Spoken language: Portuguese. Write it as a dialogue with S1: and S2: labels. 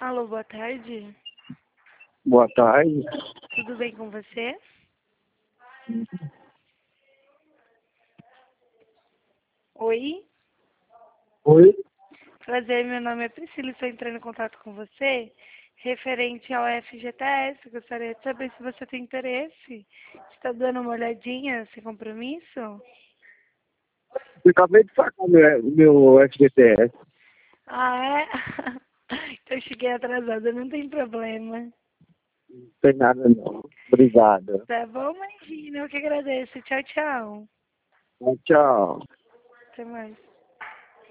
S1: Alô, boa tarde.
S2: Boa tarde.
S1: Tudo bem com você? Oi?
S2: Oi?
S1: Prazer, meu nome é Priscila e estou entrando em contato com você referente ao FGTS. Gostaria de saber se você tem interesse. Está dando uma olhadinha, sem compromisso?
S2: Eu acabei de sacar meu FGTS.
S1: Ah, é? Então eu cheguei atrasada, não tem problema.
S2: Não tem nada não. Obrigado.
S1: Tá bom, imagina, eu que agradeço. Tchau, tchau.
S2: Tchau.
S1: Até mais.